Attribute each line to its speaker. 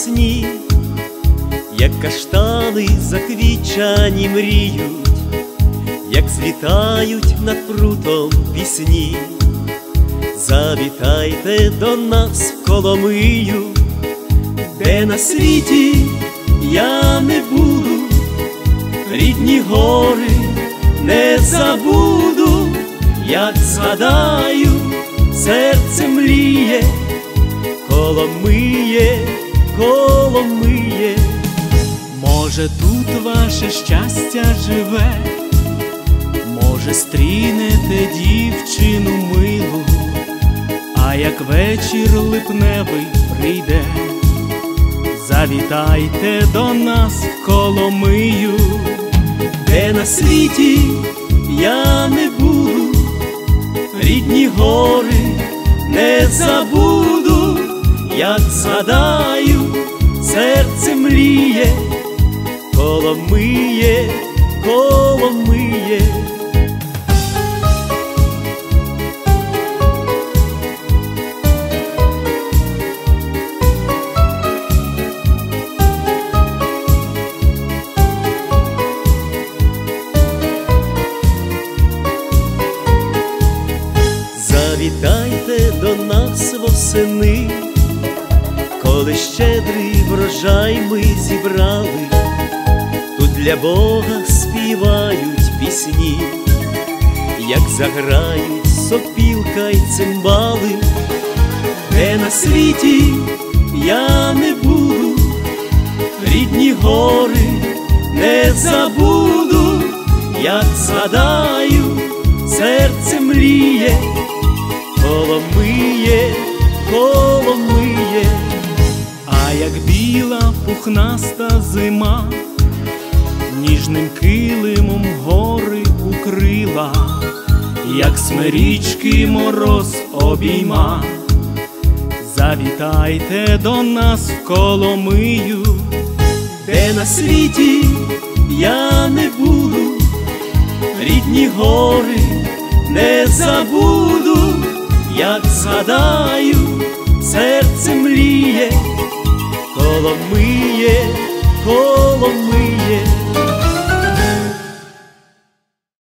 Speaker 1: весні, як каштани заквічані мріють, як злітають над прутом пісні. Завітайте до нас в Коломию, де на світі я не буду, рідні гори не забуду, як згадаю, серце мріє, Коломиє, Коломиє.
Speaker 2: Може, тут ваше щастя живе, може, стрінете дівчину милу, а як вечір липневий прийде, завітайте до нас в Коломию,
Speaker 1: де на світі я не буду, рідні гори не забуду, як згадаю, серце мріє, Коломиє, Коломиє. Завітайте до нас восени, коли щедрий врожай ми зібрали, тут для Бога співають пісні, як заграють сопілка й цимбали, де на світі я не буду, рідні гори не забуду, як згадаю, серце мріє, Коломиє, Коломиє.
Speaker 2: А як біла пухнаста зима ніжним килимом гори укрила, як смирічки мороз обійма, завітайте до нас в Коломию,
Speaker 1: де на світі я не буду, рідні гори не забуду, як згадаю, серце мріє, Коломиє, Коломиє.